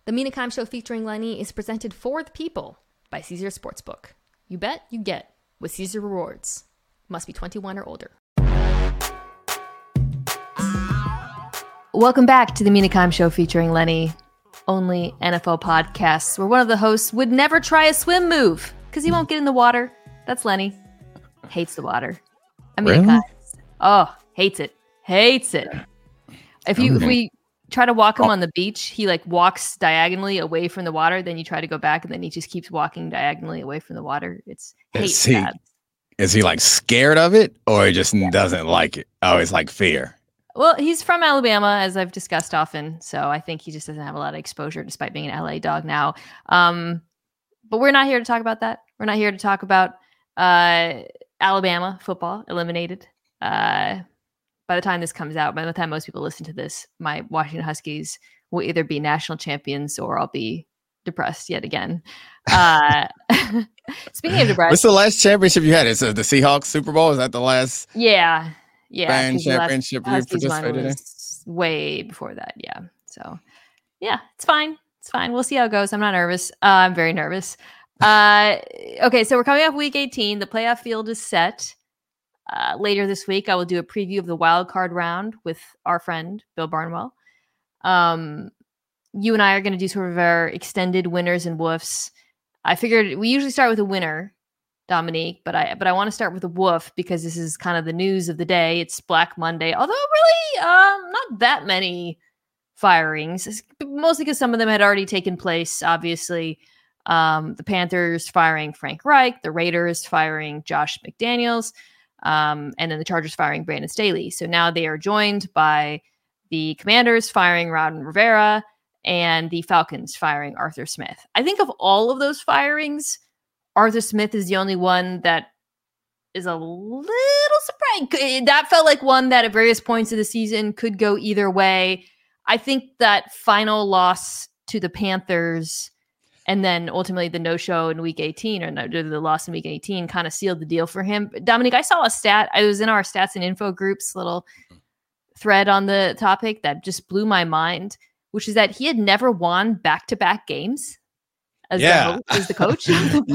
The Mina Kime Show featuring Lenny is presented for the people by Caesar Sportsbook. You bet, you get with Caesar Rewards. Must be 21 or older. Welcome back to the Mina Kime Show featuring Lenny. Only NFL podcasts where one of the hosts would never try a swim move because he won't get in the water. That's Lenny. Hates the water. I mean, really? Hates it. If we try to walk him on the beach, he like walks diagonally away from the water. Then you try to go back, and then he just keeps walking diagonally away from the water. It's bad. Is he like scared of it, or he just doesn't like it? Oh, it's like fear. Well, he's from Alabama, as I've discussed often, so I think he just doesn't have a lot of exposure, despite being an LA dog now. But we're not here to talk about that. We're not here to talk about Alabama football eliminated. By the time this comes out, by the time most people listen to this, my Washington Huskies will either be national champions or I'll be depressed yet again. Speaking of depressed, what's the last championship you had? Is it the Seahawks Super Bowl? Is that the last? Yeah. Band championship you participated in? Way before that, yeah. So, yeah, it's fine. We'll see how it goes. I'm not nervous. I'm very nervous. Okay, so we're coming up week 18. The playoff field is set. Later this week, I will do a preview of the wild card round with our friend Bill Barnwell. You and I are going to do sort of our extended winners and woofs. I figured we usually start with a winner, Dominique, but I want to start with a woof because this is kind of the news of the day. It's Black Monday, although really not that many firings, mostly because some of them had already taken place. Obviously, the Panthers firing Frank Reich, the Raiders firing Josh McDaniels. And then the Chargers firing Brandon Staley. So now they are joined by the Commanders firing Ron Rivera and the Falcons firing Arthur Smith. I think of all of those firings, Arthur Smith is the only one that is a little surprised. That felt like one that at various points of the season could go either way. I think that final loss to the Panthers and then ultimately the no-show in week 18 or the loss in week 18 kind of sealed the deal for him. Dominique, I saw a stat. I was in our stats and info groups little thread on the topic that just blew my mind, which is that he had never won back-to-back games as the coach.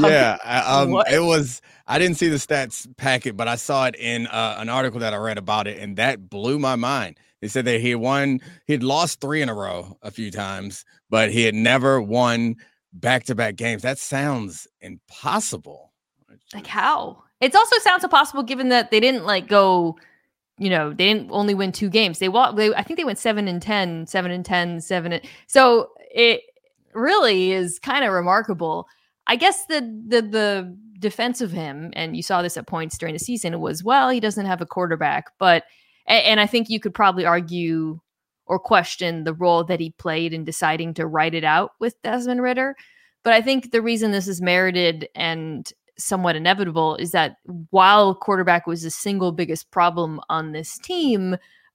It was, I didn't see the stats packet, but I saw it in an article that I read about it, and that blew my mind. They said that he'd lost 3 in a row a few times, but he had never won back-to-back games. That sounds impossible. Like how? It also sounds impossible given that they didn't go, they didn't only win 2 games. I think they went 7-10, 7-10, 7. So it really is kind of remarkable. I guess the defense of him, and you saw this at points during the season, was, well, he doesn't have a quarterback, and I think you could probably argue or question the role that he played in deciding to write it out with Desmond Ridder. But I think the reason this is merited and somewhat inevitable is that while quarterback was the single biggest problem on this team,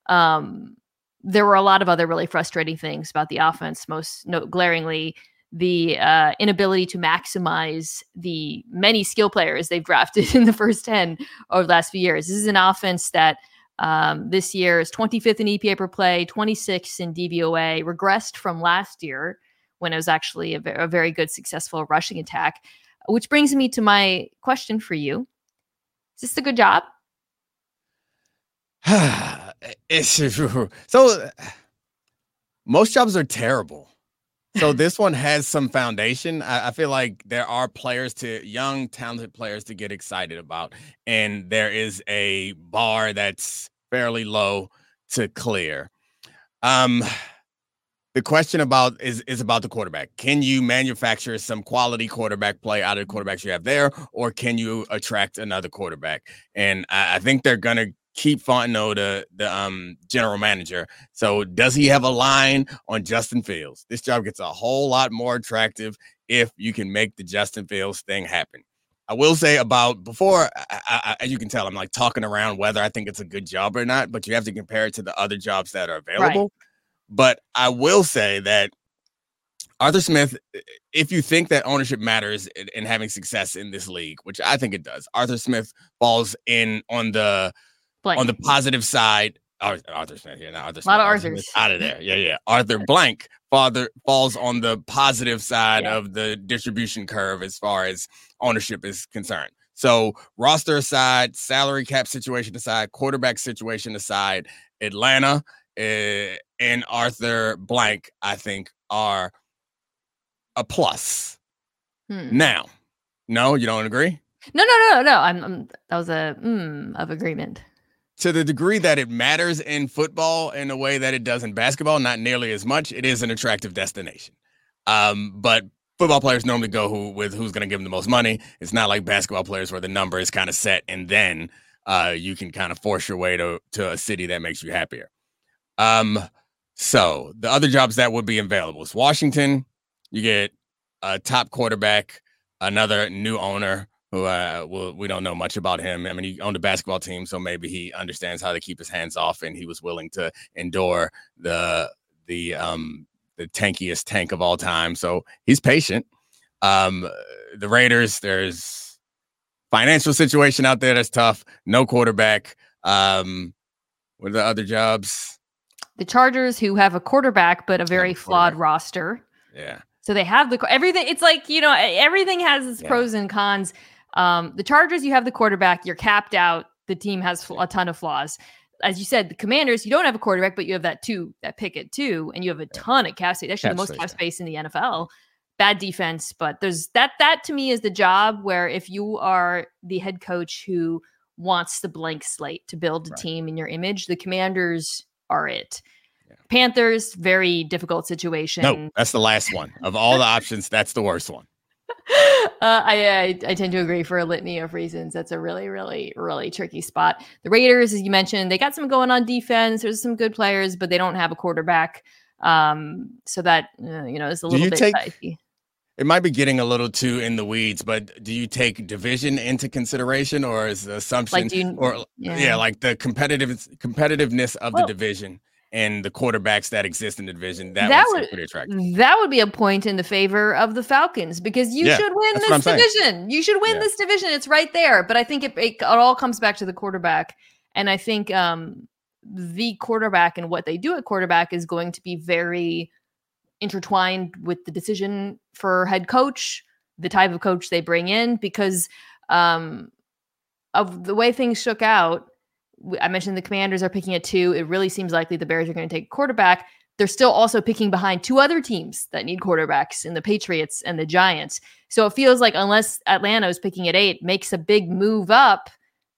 there were a lot of other really frustrating things about the offense, glaringly the inability to maximize the many skill players they've drafted in the first 10 over the last few years. This is an offense that this year is 25th in EPA per play, 26th in DVOA, regressed from last year when it was actually a very good, successful rushing attack, which brings me to my question for you. Is this a good job? So most jobs are terrible. So this one has some foundation. I feel like there are young, talented players to get excited about. And there is a bar that's fairly low to clear. The question is about the quarterback. Can you manufacture some quality quarterback play out of the quarterbacks you have there, or can you attract another quarterback? And I think they're going to keep Fontenot, the general manager. So does he have a line on Justin Fields? This job gets a whole lot more attractive if you can make the Justin Fields thing happen. I will say before, as you can tell, I'm talking around whether I think it's a good job or not, but you have to compare it to the other jobs that are available. Right. But I will say that Arthur Smith, if you think that ownership matters in having success in this league, which I think it does, Arthur Smith falls in on the positive side Arthur Smith. Yeah, not Arthur A lot Smith. of Arthur Arthurs. Smith out of there. Yeah. Arthur Blank falls on the positive side of the distribution curve as far as ownership is concerned. So roster aside, salary cap situation aside, quarterback situation aside, Atlanta and Arthur Blank, I think, are a plus. Now, no, you don't agree? No. I'm that was a of agreement. To the degree that it matters in football in a way that it does in basketball, not nearly as much. It is an attractive destination. But football players normally go with who's going to give them the most money. It's not like basketball players where the number is kind of set and then you can kind of force your way to a city that makes you happier. So the other jobs that would be available is Washington. You get a top quarterback, another new owner who we don't know much about him. I mean, he owned a basketball team, so maybe he understands how to keep his hands off, and he was willing to endure the tankiest tank of all time. So he's patient. The Raiders, there's financial situation out there that's tough. No quarterback. What are the other jobs? The Chargers, who have a quarterback but a very flawed roster. Yeah. So they have everything. It's like, everything has its pros and cons. The Chargers, you have the quarterback, you're capped out. The team has a ton of flaws. As you said, the Commanders, you don't have a quarterback, but you have that pick at 2, and you have a ton of cap space. Actually, the most cap space in the NFL. Bad defense, but there's that to me is the job where if you are the head coach who wants the blank slate to build a team in your image, the Commanders are it. Yeah. Panthers, very difficult situation. No, that's the last one. Of all the options, that's the worst one. I tend to agree for a litany of reasons. That's a really, really, really tricky spot. The Raiders, as you mentioned, they got some going on defense. There's some good players, but they don't have a quarterback. So that, is a little bit dicey. It might be getting a little too in the weeds, but do you take division into consideration, or is the assumption like the competitiveness of the division and the quarterbacks that exist in the division that would be pretty attractive? That would be a point in the favor of the Falcons because you should win this division. You should win this division. It's right there. But I think it all comes back to the quarterback, and I think the quarterback and what they do at quarterback is going to be very intertwined with the decision for head coach, the type of coach they bring in, because of the way things shook out. I mentioned the Commanders are picking at 2. It really seems likely the Bears are going to take a quarterback. They're still also picking behind 2 other teams that need quarterbacks in the Patriots and the Giants. So it feels like unless Atlanta is picking at 8, makes a big move up,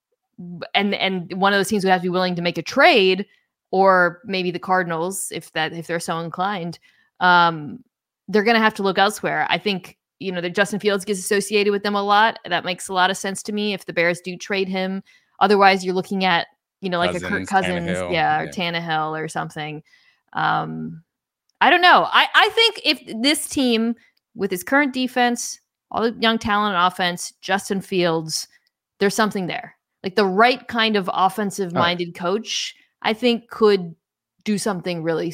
and one of those teams would have to be willing to make a trade, or maybe the Cardinals, if they're so inclined. They're going to have to look elsewhere. I think, that Justin Fields gets associated with them a lot. That makes a lot of sense to me if the Bears do trade him. Otherwise, you're looking at, like a Kirk Cousins, or Tannehill or something. I don't know. I think if this team, with his current defense, all the young talent on offense, Justin Fields, there's something there. Like the right kind of offensive-minded coach, I think could do something really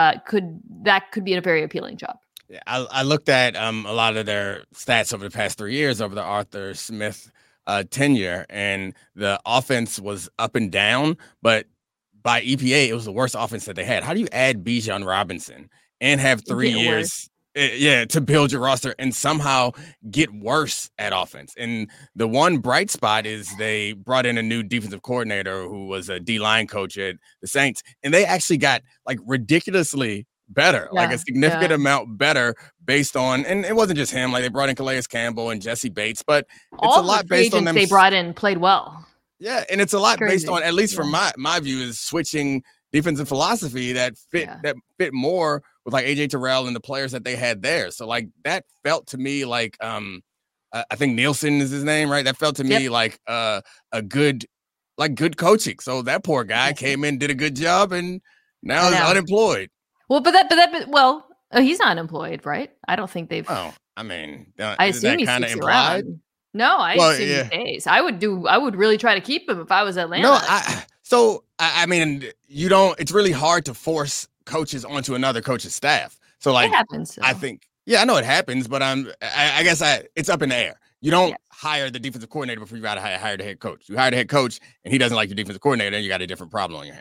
could be a very appealing job. Yeah, I looked at a lot of their stats over the past 3 years over the Arthur Smith tenure, and the offense was up and down, but by EPA, it was the worst offense that they had. How do you add Bijan Robinson and have 3 years to build your roster and somehow get worse at offense? And the one bright spot is they brought in a new defensive coordinator who was a D-line coach at the Saints, and they actually got like ridiculously better, like a significant amount better based on, and it wasn't just him, like they brought in Calais Campbell and Jesse Bates, but it's a lot based on them. They brought in played well. Yeah, and it's a lot based on, at least from my view, is switching defensive philosophy that fit more with like AJ Terrell and the players that they had there. So like that felt to me like I think Nielsen is his name, right? That felt to me like a good coaching. So that poor guy came in, did a good job, and now is unemployed. Well, he's not employed, right? I don't think they've. Oh, I mean, I assume he's kind of implied. No, I assume he stays. I would really try to keep him if I was Atlanta. No, I mean, you don't. It's really hard to force coaches onto another coach's staff. So like, it happens. I think, I know it happens, but I guess it's up in the air. You don't hire the defensive coordinator before you got to hire the head coach. You hire the head coach, and he doesn't like your defensive coordinator, and you got a different problem on your hands.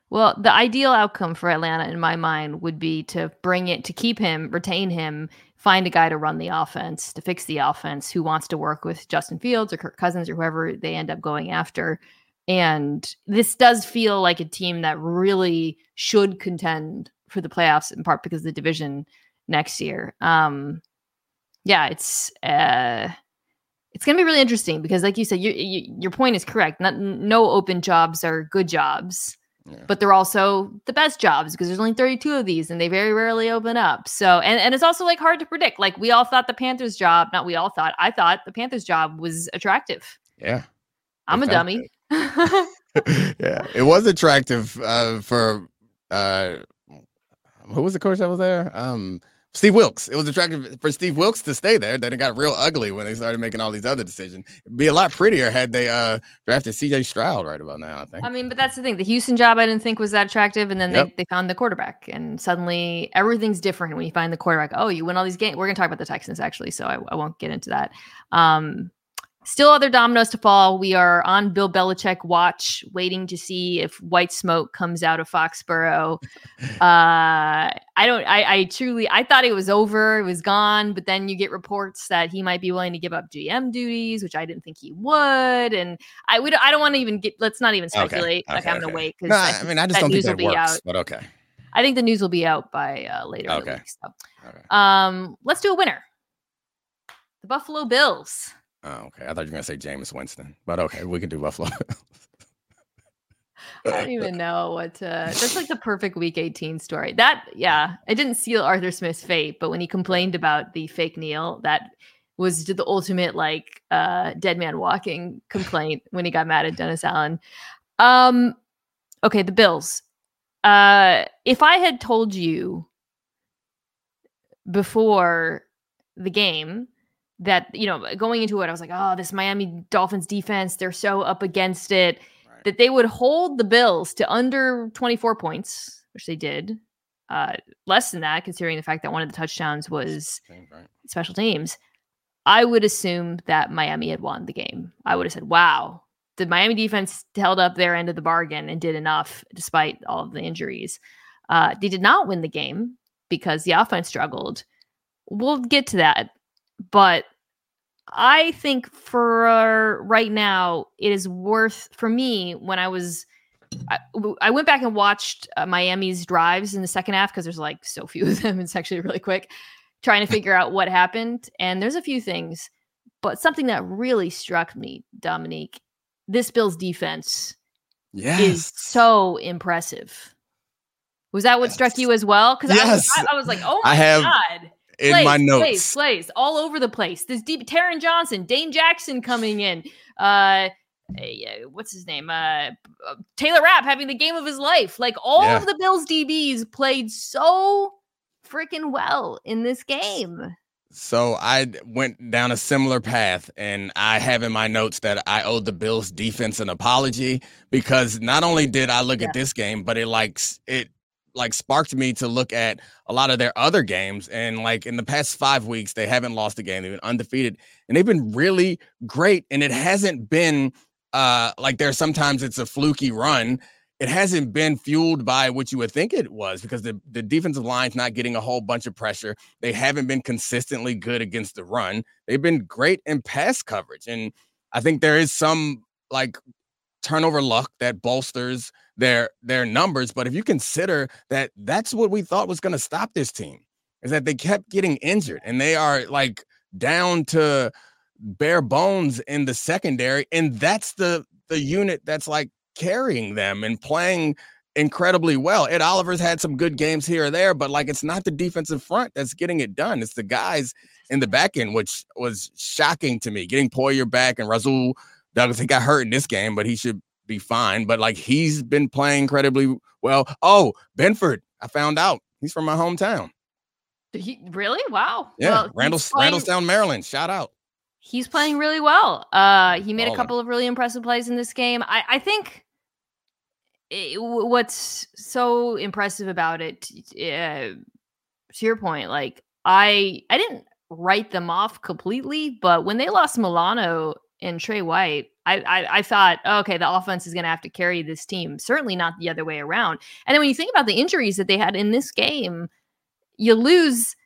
Well, the ideal outcome for Atlanta, in my mind, would be to keep him, retain him, find a guy to run the offense, to fix the offense, who wants to work with Justin Fields or Kirk Cousins or whoever they end up going after. And this does feel like a team that really should contend for the playoffs, in part because of the division next year. Yeah, it's going to be really interesting because, like you said, your point is correct. No open jobs are good jobs. Yeah. But they're also the best jobs because there's only 32 of these and they very rarely open up. So, and it's also like hard to predict. Like we all thought the Panthers job, not we all thought, I thought the Panthers job was attractive. Yeah. I'm a dummy. Yeah. It was attractive for, who was the coach that was there? Steve Wilks. It was attractive for Steve Wilks to stay there. Then it got real ugly when they started making all these other decisions. It'd be a lot prettier had they drafted CJ Stroud right about now, I think. I mean, but that's the thing. The Houston job I didn't think was that attractive. And then they found the quarterback. And suddenly everything's different when you find the quarterback. Oh, you win all these games. We're going to talk about the Texans, actually. So I won't get into that. Still other dominoes to fall. We are on Bill Belichick watch, waiting to see if white smoke comes out of Foxborough. I thought it was over. It was gone. But then you get reports that he might be willing to give up GM duties, which I didn't think he would. And I don't want to even let's not even speculate. I'm going to wait. No, I just don't think that works, out. But okay. I think the news will be out by later in the week. So. Okay. Let's do a winner. The Buffalo Bills. Oh, okay. I thought you were going to say Jameis Winston, but okay, we can do Buffalo. I don't even know what to. That's like the perfect Week 18 story. It didn't seal Arthur Smith's fate, but when he complained about the fake kneel, that was the ultimate like dead man walking complaint when he got mad at Dennis Allen. Okay, the Bills. If I had told you before the game that, going into it, I was like, oh, this Miami Dolphins defense, they're so up against it, right, that they would hold the Bills to under 24 points, which they did. Less than that, considering the fact that one of the touchdowns was special teams. I would assume that Miami had won the game. I would have said, wow, the Miami defense held up their end of the bargain and did enough despite all of the injuries. They did not win the game because the offense struggled. We'll get to that. But I think for right now, it is worth, for me, when I went back and watched Miami's drives in the second half, because there's like so few of them. It's actually really quick, trying to figure out what happened. And there's a few things, but something that really struck me, Dominique, this Bills defense is so impressive. Was that what struck you as well? Because I was like, oh my God. In my notes. Plays all over the place. This deep Taron Johnson, Dane Jackson coming in. What's his name? Taylor Rapp having the game of his life. Like all of the Bills DBs played so freaking well in this game. So I went down a similar path, and I have in my notes that I owe the Bills defense an apology, because not only did I look at this game, but it sparked me to look at a lot of their other games. And like in the past 5 weeks, they haven't lost a game. They've been undefeated and they've been really great. And it hasn't been like sometimes it's a fluky run. It hasn't been fueled by what you would think it was, because the defensive line's not getting a whole bunch of pressure. They haven't been consistently good against the run. They've been great in pass coverage. And I think there is some like turnover luck that bolsters their numbers. But if you consider that that's what we thought was going to stop this team, is that they kept getting injured and they are like down to bare bones in the secondary. And that's the unit that's like carrying them and playing incredibly well. Ed Oliver's had some good games here or there, but like it's not the defensive front that's getting it done. It's the guys in the back end, which was shocking to me. Getting Poyer back and Rasul Douglas, he got hurt in this game, but he should be fine. But like he's been playing incredibly well. Oh, Benford, I found out he's from my hometown. Really? Wow. Yeah, well, Randallstown, Maryland. Shout out. He's playing really well. He made a couple of really impressive plays in this game. I think what's so impressive about it, to your point, like I didn't write them off completely, but when they lost Milano and Trey White, I thought, okay, the offense is going to have to carry this team. Certainly not the other way around. And then when you think about the injuries that they had in this game, you lose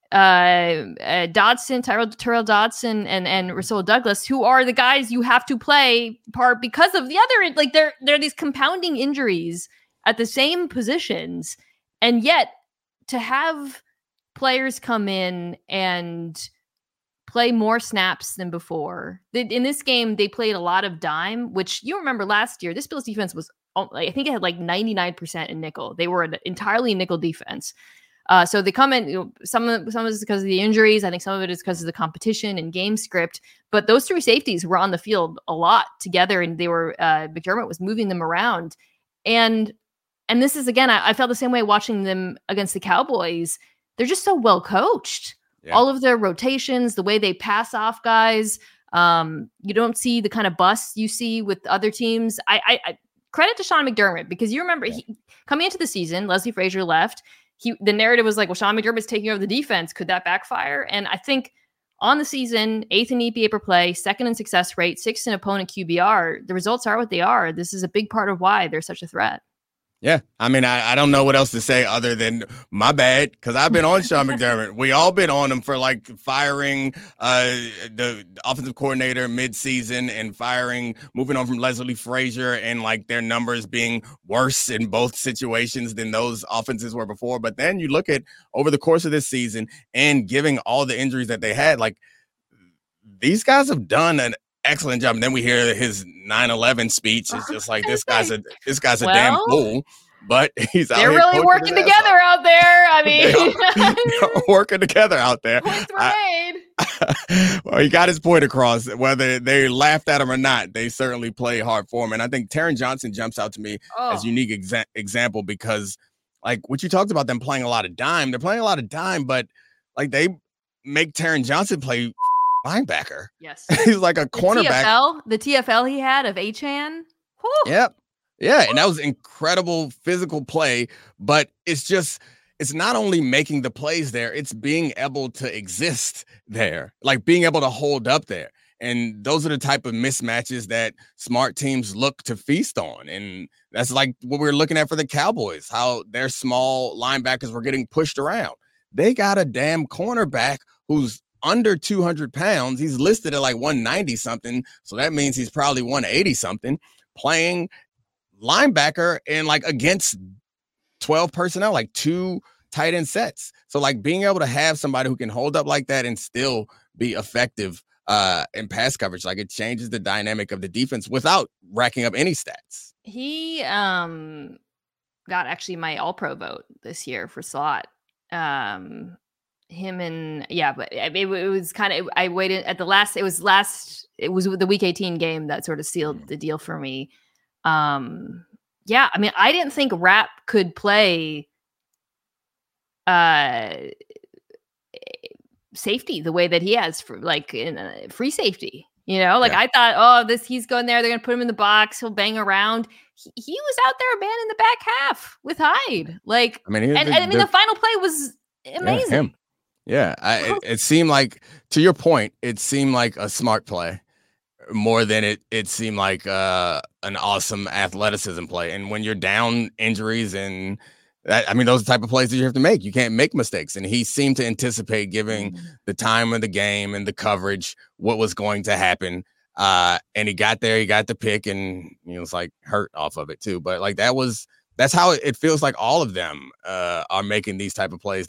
Dodson, Terrell Dodson, and Rasul Douglas, who are the guys you have to play part because of the other, like they're these compounding injuries at the same positions, and yet to have players come in and play more snaps than before. In this game, they played a lot of dime, which you remember last year, this Bills defense was, I think it had like 99% in nickel. They were an entirely nickel defense. So they come in, some of it is because of the injuries. I think some of it is because of the competition and game script. But those three safeties were on the field a lot together, and they were McDermott was moving them around. And this is, again, I felt the same way watching them against the Cowboys. They're just so well coached. Yeah. All of their rotations, the way they pass off guys, you don't see the kind of busts you see with other teams. I credit to Sean McDermott, because you remember coming into the season, Leslie Frazier left. The narrative was like, well, Sean McDermott's taking over the defense. Could that backfire? And I think on the season, 8th in EPA per play, 2nd in success rate, 6th in opponent QBR, the results are what they are. This is a big part of why they're such a threat. Yeah, I mean, I don't know what else to say other than my bad, because I've been on Sean McDermott. We all been on him for like firing the offensive coordinator mid-season and moving on from Leslie Frazier, and like their numbers being worse in both situations than those offenses were before. But then you look at over the course of this season and giving all the injuries that they had, like these guys have done an excellent job. And then we hear his 9/11 speech. It's just like this guy's a damn fool. But he's out. They're really working together out there. I mean, they're working together out there. Points were made. Well, he got his point across. Whether they laughed at him or not, they certainly play hard for him. And I think Taron Johnson jumps out to me as a unique example, because, like what you talked about, them playing a lot of dime. They're playing a lot of dime, but like they make Taron Johnson play linebacker. Yes, he's like a cornerback. The TFL he had of Achane. Yep. Yeah, and that was incredible physical play, but it's not only making the plays there, it's being able to exist there, like being able to hold up there. And those are the type of mismatches that smart teams look to feast on. And that's like what we're looking at for the Cowboys, how their small linebackers were getting pushed around. They got a damn cornerback who's under 200 pounds. He's listed at like 190 something. So that means he's probably 180 something, playing linebacker and like against 12 personnel, like 2 tight end sets. So like being able to have somebody who can hold up like that and still be effective in pass coverage, like it changes the dynamic of the defense without racking up any stats. He got actually my all-pro vote this year for slot. Him and but it was kind of, I waited at it was the week 18 game that sort of sealed the deal for me. I mean, I didn't think Rapp could play safety the way that he has, for like in free safety, I thought, he's going there, they're gonna put him in the box, he'll bang around. He was out there, man, in the back half with Hyde. Like, I mean, the final play was amazing. It seemed like, to your point, it seemed like a smart play more than it seemed like an awesome athleticism play. And when you're down injuries and that, I mean, those are the type of plays that you have to make. You can't make mistakes. And he seemed to anticipate, giving the time of the game and the coverage, what was going to happen. And he got there, he got the pick, and he was like hurt off of it too. But like that's how it feels like all of them are making these type of plays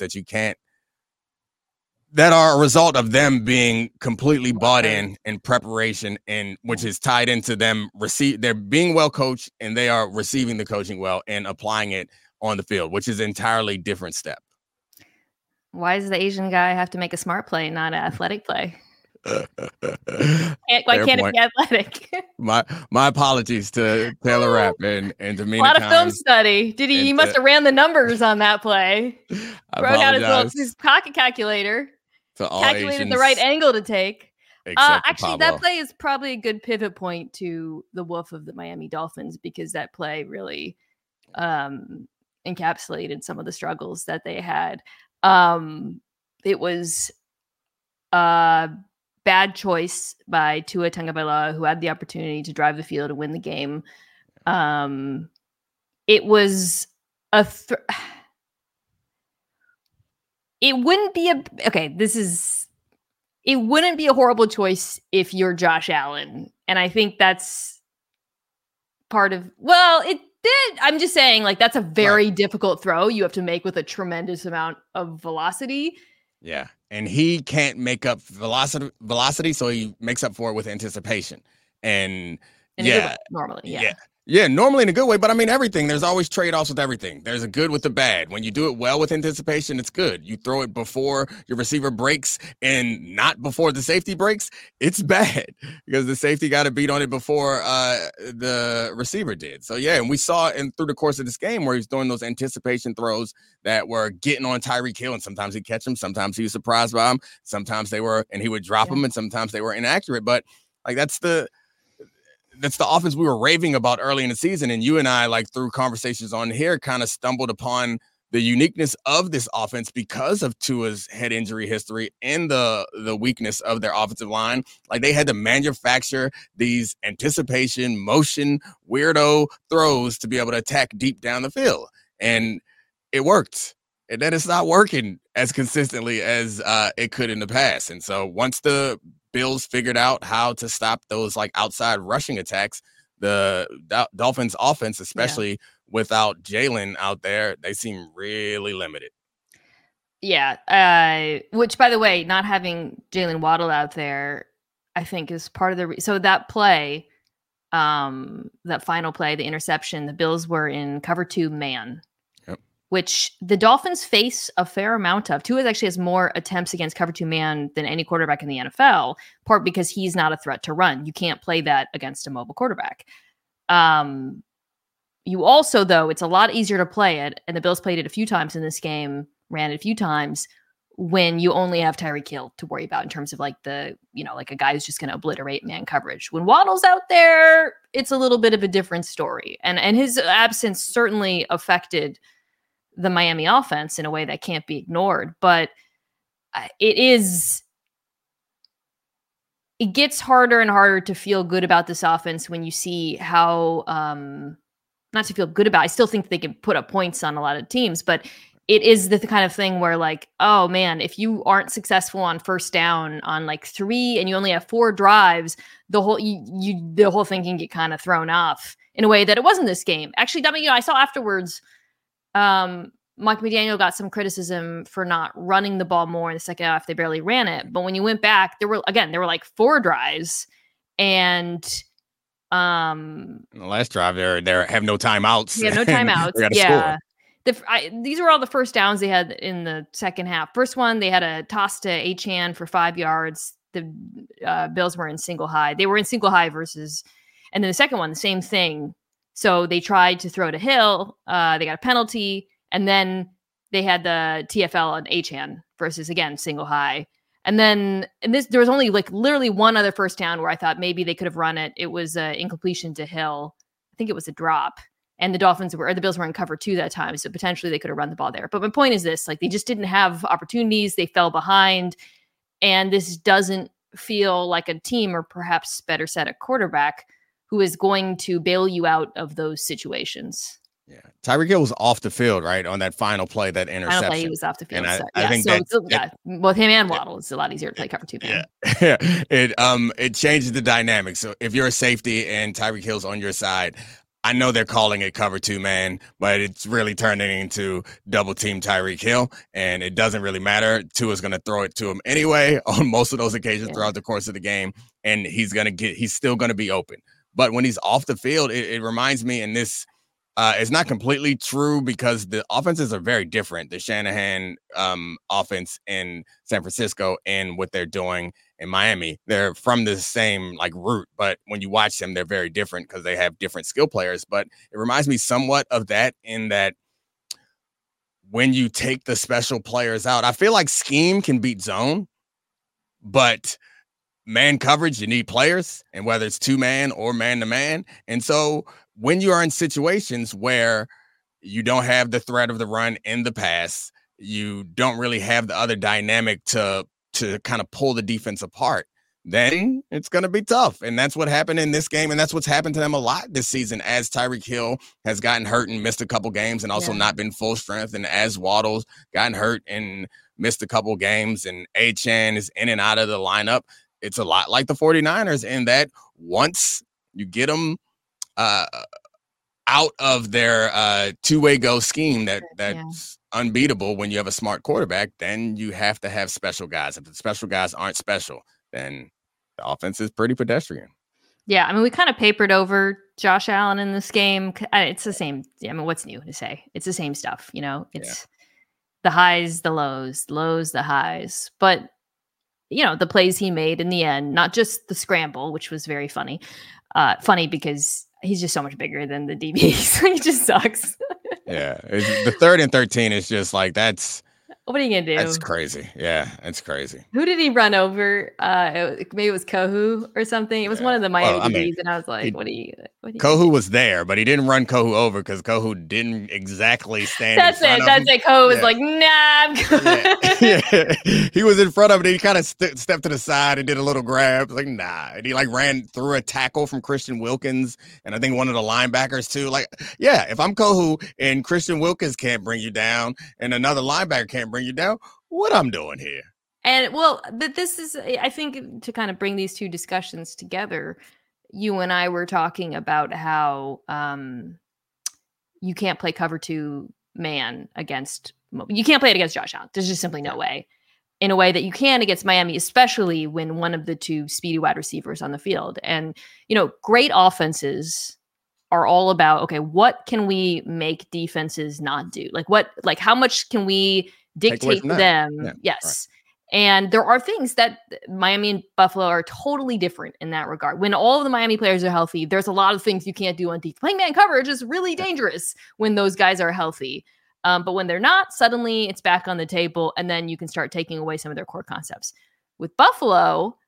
that are a result of them being completely bought in preparation, and which is tied into them they're being well coached, and they are receiving the coaching well and applying it on the field, which is an entirely different step. Why does the Asian guy have to make a smart play, not an athletic play? Why can't it be athletic? My apologies to Taylor Rapp and Demeanna. A lot of film study. He must have ran the numbers on that play. Broke out his pocket calculator. Calculated the right angle to take. Actually, that play is probably a good pivot point to the woof of the Miami Dolphins, because that play really encapsulated some of the struggles that they had. It was bad choice by Tua Tagovailoa, who had the opportunity to drive the field and win the game. It was it wouldn't be it wouldn't be a horrible choice if you're Josh Allen. And I think that's part of, it did. I'm just saying, like, that's a very difficult throw you have to make with a tremendous amount of velocity. Yeah. And he can't make up velocity, so he makes up for it with anticipation. And normally. Yeah, normally in a good way, but I mean, everything, there's always trade-offs with everything. There's a good with the bad. When you do it well with anticipation, it's good. You throw it before your receiver breaks and not before the safety breaks, it's bad because the safety got a beat on it before the receiver did. So, yeah, and we saw through the course of this game where he's doing those anticipation throws that were getting on Tyreek Hill, and sometimes he'd catch him, sometimes he was surprised by him, sometimes they were, and he would drop them, and sometimes they were inaccurate. But, like, that's the offense we were raving about early in the season. And you and I, like, through conversations on here, kind of stumbled upon the uniqueness of this offense because of Tua's head injury history and the weakness of their offensive line. Like, they had to manufacture these anticipation, motion, weirdo throws to be able to attack deep down the field. And it worked. And then it's not working as consistently as it could in the past. And so once the Bills figured out how to stop those, like, outside rushing attacks, the Dolphins offense, especially without Jalen out there, they seem really limited. Yeah. Which, by the way, not having Jalen Waddle out there, I think is part of so that play, that final play, the interception, the Bills were in cover 2 man. Which the Dolphins face a fair amount of. Tua actually has more attempts against cover 2 man than any quarterback in the NFL, part because he's not a threat to run. You can't play that against a mobile quarterback. You also, though, it's a lot easier to play it, and the Bills played it a few times in this game, ran it a few times, when you only have Tyreek Hill to worry about in terms of, like, like a guy who's just going to obliterate man coverage. When Waddle's out there, it's a little bit of a different story. And his absence certainly affected the Miami offense in a way that can't be ignored, but it gets harder and harder to feel good about this offense when you see how, not to feel good about, I still think they can put up points on a lot of teams, but it is the kind of thing where, like, oh man, if you aren't successful on first down on, like, 3 and you only have 4 drives, the whole thing can get kind of thrown off in a way that it wasn't this game. Actually, I mean, I saw afterwards, Mike McDaniel got some criticism for not running the ball more in the second half. They barely ran it. But when you went back, there were like 4 drives. And in the last drive, they have no timeouts. They have no timeouts. Yeah. These were all the first downs they had in the second half. First one, they had a toss to Achane for 5 yards. The Bills were in single high. They were in single high versus, and then the second one, the same thing. So they tried to throw to Hill. They got a penalty. And then they had the TFL on Achane versus, again, single high. And then there was only, like, literally one other first down where I thought maybe they could have run it. It was an incompletion to Hill. I think it was a drop. And the Bills were in cover 2 that time. So potentially they could have run the ball there. But my point is this, like, they just didn't have opportunities. They fell behind. And this doesn't feel like a team, or perhaps better said, a quarterback, who is going to bail you out of those situations. Yeah, Tyreek Hill was off the field, right, on that final play, that interception. Final play, he was off the field. And I think both him and Waddle, it's a lot easier to play cover 2 man. Yeah, it changes the dynamic. So if you're a safety and Tyreek Hill's on your side, I know they're calling it cover 2 man, but it's really turning into double team Tyreek Hill, and it doesn't really matter. Tua's going to throw it to him anyway on most of those occasions throughout the course of the game, and he's still going to be open. But when he's off the field, it reminds me, and this. It's not completely true because the offenses are very different. The Shanahan offense in San Francisco and what they're doing in Miami, they're from the same, like, root, but when you watch them, they're very different because they have different skill players. But it reminds me somewhat of that, in that when you take the special players out, I feel like scheme can beat zone, but man coverage, you need players, and whether it's 2-man or man-to-man. And so when you are in situations where you don't have the threat of the run in the pass, you don't really have the other dynamic to kind of pull the defense apart, then it's going to be tough. And that's what happened in this game. And that's what's happened to them a lot this season as Tyreek Hill has gotten hurt and missed a couple games and also not been full strength. And as Waddle's gotten hurt and missed a couple games and Achane is in and out of the lineup, it's a lot like the 49ers in that once you get them out of their two-way go scheme that's unbeatable when you have a smart quarterback, then you have to have special guys. If the special guys aren't special, then the offense is pretty pedestrian. Yeah, I mean, we kind of papered over Josh Allen in this game. It's the same. I mean, what's new to say? It's the same stuff, It's the highs, the lows, the highs. But, the plays he made in the end, not just the scramble, which was very funny. Funny because he's just so much bigger than the DBs. He just sucks. Yeah, the 3rd and 13 is just like that's. What are you gonna do? That's crazy. Yeah, it's crazy. Who did he run over? Maybe it was Kohu or something. It was one of the Miami DBs, and I was like, "What are you?" Kohu was there, but he didn't run Kohu over because Kohu didn't exactly stand. That's in front of him. Kohu was like, "Nah." Yeah. He was in front of it. He kind of stepped to the side and did a little grab. Like, nah. And he ran through a tackle from Christian Wilkins, and I think one of the linebackers too. Like, yeah, if I'm Kohu and Christian Wilkins can't bring you down, and another linebacker can't bring you down, what I'm doing here. And but this is, I think, to kind of bring these two discussions together, you and I were talking about how you can't play cover 2 man you can't play it against Josh Allen. There's just simply no way. In a way that you can against Miami, especially when one of the 2 speedy wide receivers on the field. And, great offenses are all about, okay, what can we make defenses not do? Like how much can we dictate to them? Yeah, yes. Right. And there are things that Miami and Buffalo are totally different in that regard. When all of the Miami players are healthy, there's a lot of things you can't do on defense. Playing man coverage is really dangerous when those guys are healthy. But when they're not, suddenly it's back on the table, and then you can start taking away some of their core concepts. With Buffalo,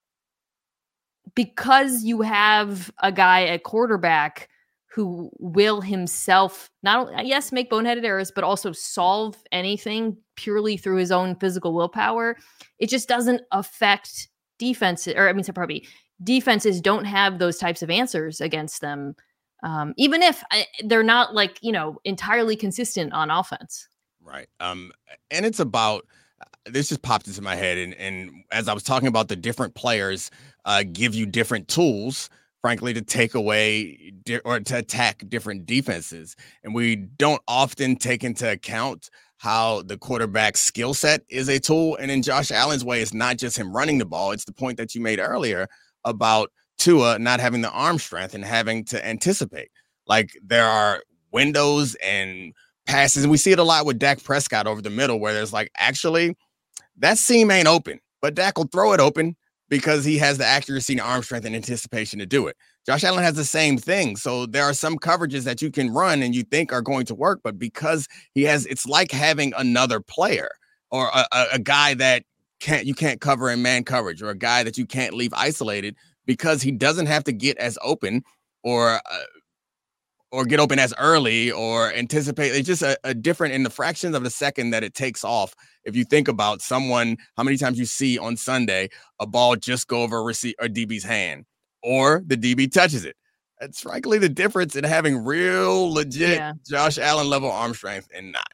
because you have a guy at quarterback who will himself not only, yes, make boneheaded errors, but also solve anything purely through his own physical willpower, it just doesn't affect defenses. Defenses don't have those types of answers against them. Even if they're not entirely consistent on offense. Right. And it's about, this just popped into my head. And as I was talking about the different players give you different tools, frankly, to take away or to attack different defenses. And we don't often take into account how the quarterback's skill set is a tool. And in Josh Allen's way, it's not just him running the ball. It's the point that you made earlier about Tua not having the arm strength and having to anticipate. Like, there are windows and passes, and we see it a lot with Dak Prescott over the middle, where there's actually that seam ain't open, but Dak will throw it open because he has the accuracy and arm strength and anticipation to do it. Josh Allen has the same thing. So there are some coverages that you can run and you think are going to work, but because it's like having another player or a guy that you can't cover in man coverage, or a guy that you can't leave isolated, because he doesn't have to get as open or get open as early or anticipate. It's just a different in the fractions of a second that it takes off. If you think about how many times you see on Sunday a ball just go over a DB's hand, or the DB touches it. That's frankly the difference in having real legit Josh Allen level arm strength and not.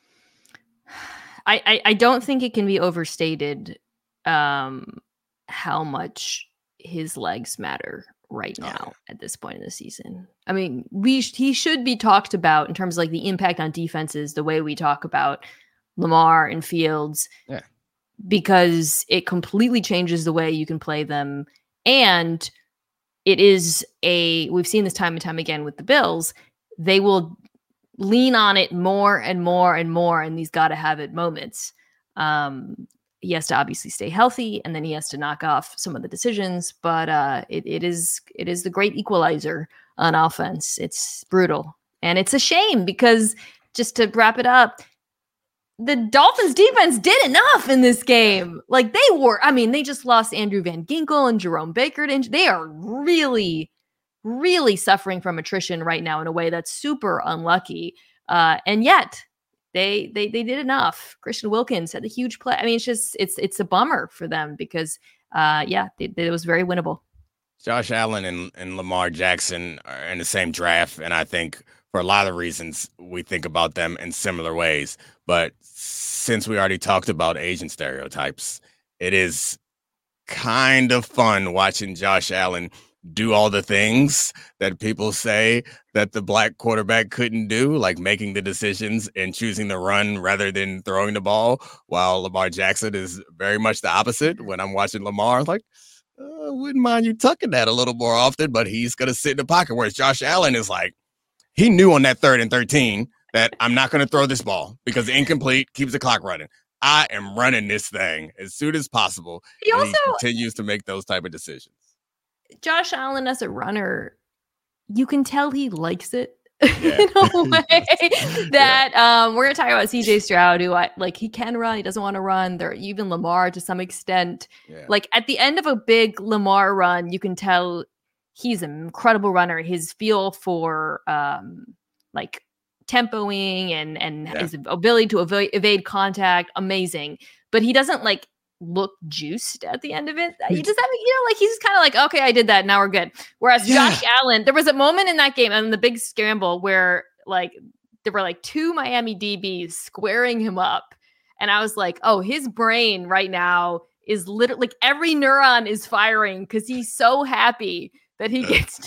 I don't think it can be overstated how much his legs matter right now at this point in the season. I mean, he should be talked about in terms of the impact on defenses, the way we talk about Lamar and Fields, because it completely changes the way you can play them. And it is we've seen this time and time again with the Bills, they will lean on it more and more and more in these gotta have it moments. He has to obviously stay healthy, and then he has to knock off some of the decisions. But it is the great equalizer on offense. It's brutal, and it's a shame because, just to wrap it up, the Dolphins defense did enough in this game. They just lost Andrew Van Ginkel and Jerome Baker. They are really, really suffering from attrition right now in a way that's super unlucky. And yet they did enough. Christian Wilkins had a huge play. I mean, it's a bummer for them because it was very winnable. Josh Allen and Lamar Jackson are in the same draft, and I think for a lot of reasons we think about them in similar ways. But since we already talked about Asian stereotypes, it is kind of fun watching Josh Allen do all the things that people say that the black quarterback couldn't do, like making the decisions and choosing the run rather than throwing the ball, while Lamar Jackson is very much the opposite. When I'm watching Lamar, I'm like, I wouldn't mind you tucking that a little more often, but he's going to sit in the pocket. Whereas Josh Allen is like, he knew on that 3rd and 13 that I'm not going to throw this ball because incomplete keeps the clock running. I am running this thing as soon as possible. He continues to make those type of decisions. Josh Allen as a runner, you can tell he likes it in a way that we're going to talk about CJ Stroud, who he can run, he doesn't want to run. There, even Lamar to some extent. Yeah. Like at the end of a big Lamar run, you can tell he's an incredible runner. His feel for tempoing and his ability to evade contact, amazing. But he doesn't look juiced at the end of it. He just he's kind of like, okay, I did that, now we're good. Whereas Josh Allen, there was a moment in that game and the big scramble where there were 2 Miami DBs squaring him up, and I was like, oh, his brain right now is literally every neuron is firing because he's so happy that he gets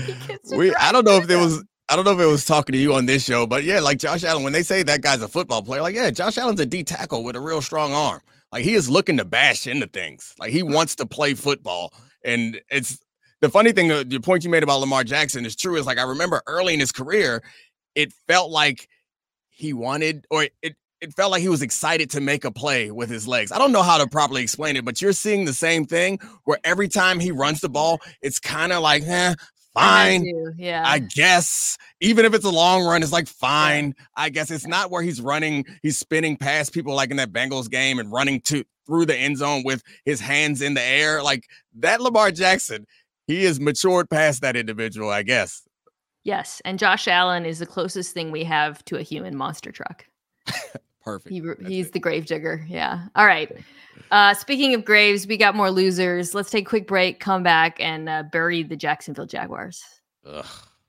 to I don't know if it was talking to you on this show, but Josh Allen, when they say that guy's a football player, Josh Allen's a D tackle with a real strong arm. He is looking to bash into things. He wants to play football. And it's the funny thing, the point you made about Lamar Jackson is true. Is I remember early in his career, it felt like he wanted, or it felt like he was excited to make a play with his legs. I don't know how to properly explain it, but you're seeing the same thing where every time he runs the ball, it's kind of like, fine. I guess. Even if it's a long run, it's fine. Yeah. I guess it's not where he's running. He's spinning past people in that Bengals game and running through the end zone with his hands in the air. That Lamar Jackson, he has matured past that individual, I guess. Yes. And Josh Allen is the closest thing we have to a human monster truck. Perfect. He's the gravedigger. Yeah. All right. Speaking of graves, we got more losers. Let's take a quick break, come back, and bury the Jacksonville Jaguars. Ugh.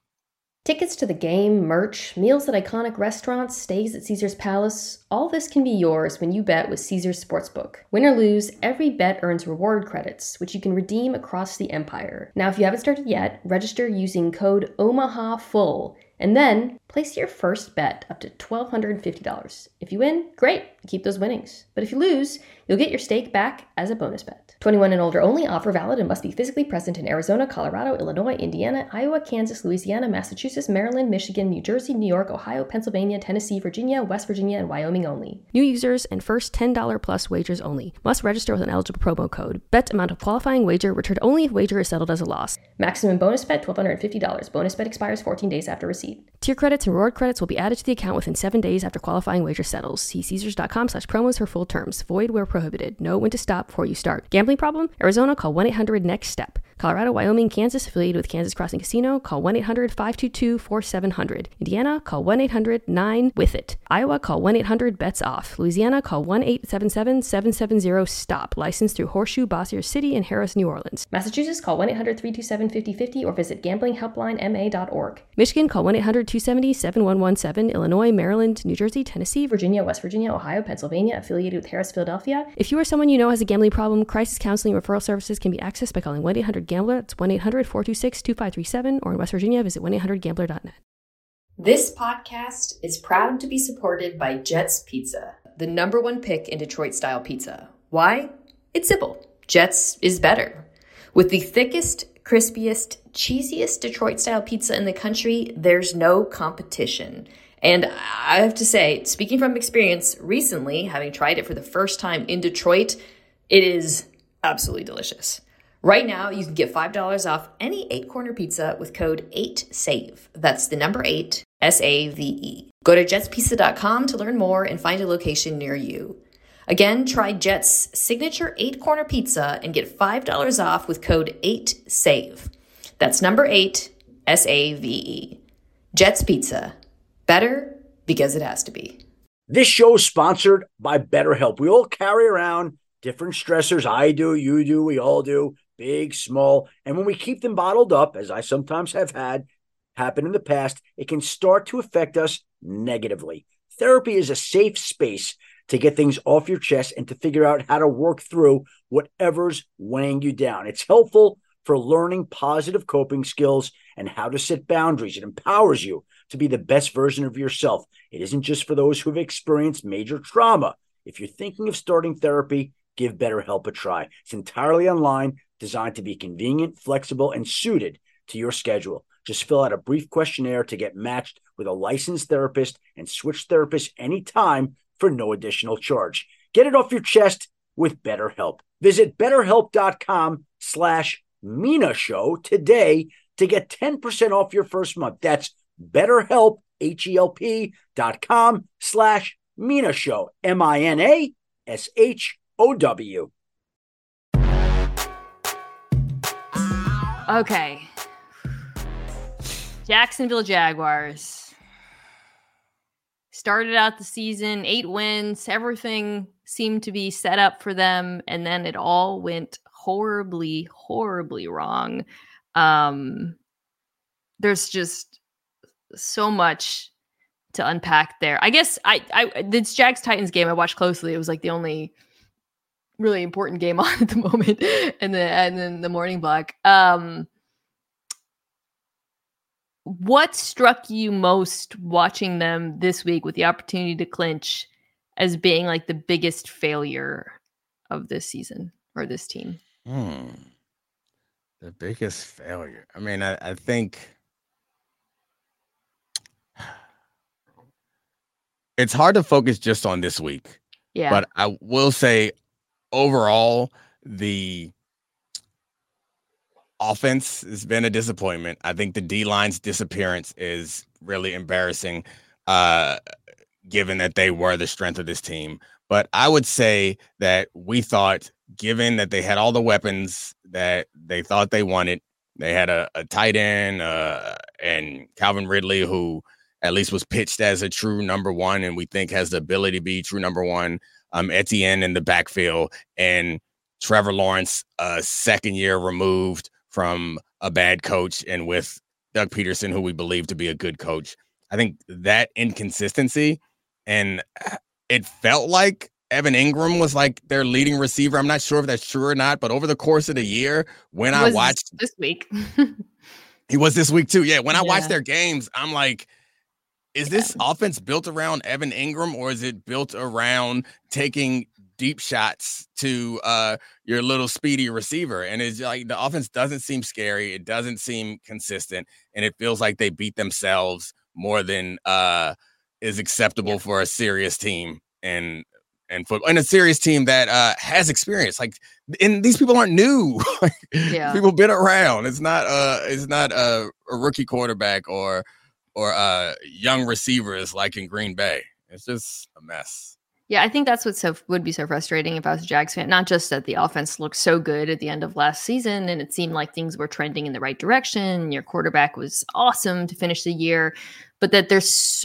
Tickets to the game, merch, meals at iconic restaurants, stays at Caesar's Palace, all this can be yours when you bet with Caesar's Sportsbook. Win or lose, every bet earns reward credits, which you can redeem across the empire. Now, if you haven't started yet, register using code OMAHAFULL, and then place your first bet up to $1,250. If you win, great, keep those winnings. But if you lose, you'll get your stake back as a bonus bet. 21 and older only, offer valid and must be physically present in Arizona, Colorado, Illinois, Indiana, Iowa, Kansas, Louisiana, Massachusetts, Maryland, Michigan, New Jersey, New York, Ohio, Pennsylvania, Tennessee, Virginia, West Virginia, and Wyoming only. New users and first $10 plus wagers only. Must register with an eligible promo code. Bet amount of qualifying wager returned only if wager is settled as a loss. Maximum bonus bet $1,250. Bonus bet expires 14 days after receipt. Tier credits and reward credits will be added to the account within 7 days after qualifying wager settles. See Caesars.com/promos for full terms. Void where prohibited. Know when to stop before you start. Gambling problem? Arizona, call 1-800-NEXT-STEP. Colorado, Wyoming, Kansas, affiliated with Kansas Crossing Casino, call 1-800-522-4700. Indiana, call 1-800-9-WITH-IT. Iowa, call 1-800-BETS-OFF. Louisiana, call 1-877-770-STOP. Licensed through Horseshoe, Bossier City, and Harris, New Orleans. Massachusetts, call 1-800-327-5050 or visit gamblinghelplinema.org. Michigan, call 1-800-270-7117. Illinois, Maryland, New Jersey, Tennessee, Virginia, West Virginia, Ohio, Pennsylvania, affiliated with Harris, Philadelphia. If you or someone you know has a gambling problem, crisis counseling referral services can be accessed by calling 1-800-GAMBLER. That's 1-800-426-2537, or in West Virginia, visit 1-800-GAMBLER.net. This podcast is proud to be supported by Jets Pizza, the #1 pick in Detroit-style pizza. Why? It's simple. Jets is better. With the thickest, crispiest, cheesiest Detroit-style pizza in the country, there's no competition. And I have to say, speaking from experience, recently, having tried it for the first time in Detroit, it is absolutely delicious. Right now, you can get $5 off any 8-corner pizza with code 8SAVE. That's the number 8, SAVE. Go to jetspizza.com to learn more and find a location near you. Again, try Jet's signature 8-corner pizza and get $5 off with code 8SAVE. That's number 8, SAVE. Jet's Pizza. Better because it has to be. This show is sponsored by BetterHelp. We all carry around different stressors. I do, you do, we all do, big, small. And when we keep them bottled up, as I sometimes have had happen in the past, it can start to affect us negatively. Therapy is a safe space to get things off your chest and to figure out how to work through whatever's weighing you down. It's helpful for learning positive coping skills and how to set boundaries. It empowers you to be the best version of yourself. It isn't just for those who have experienced major trauma. If you're thinking of starting therapy, give BetterHelp a try. It's entirely online, designed to be convenient, flexible, and suited to your schedule. Just fill out a brief questionnaire to get matched with a licensed therapist and switch therapists anytime for no additional charge. Get it off your chest with BetterHelp. Visit BetterHelp.com/Mina Show today to get 10% off your first month. That's BetterHelp, HELP.com/Mina Show, MINASHOW. Okay. Jacksonville Jaguars started out the season 8 wins. Everything seemed to be set up for them, and then it all went horribly, horribly wrong. There's just so much to unpack there. I guess this Jags-Titans game I watched closely. It was like the only really important game on at the moment, and then the morning block. What struck you most watching them this week with the opportunity to clinch as being like the biggest failure of this season or this team? The biggest failure. I mean, I think it's hard to focus just on this week. Yeah. But I will say overall, the offense has been a disappointment. I think the D-line's disappearance is really embarrassing, given that they were the strength of this team. But I would say that we thought, given that they had all the weapons that they thought they wanted, they had a tight end and Calvin Ridley, who at least was pitched as a true number one, and we think has the ability to be true number one. Etienne in the backfield, and Trevor Lawrence, a second year removed from a bad coach, and with Doug Peterson, who we believe to be a good coach. I think that inconsistency, and it felt like Evan Ingram was like their leading receiver. I'm not sure if that's true or not, but over the course of the year, when I watched this week, he was this week too. Yeah. When I watched their games, I'm like, is this offense built around Evan Ingram, or is it built around taking deep shots to your little speedy receiver? And it's like the offense doesn't seem scary. It doesn't seem consistent. And it feels like they beat themselves more than is acceptable for a serious team and football, and a serious team that has experience. Like, and these people aren't new. People been around. It's not a rookie quarterback or young receivers like in Green Bay. It's just a mess. Yeah, I think that's what would be so frustrating if I was a Jags fan. Not just that the offense looked so good at the end of last season and it seemed like things were trending in the right direction. Your quarterback was awesome to finish the year, but that there's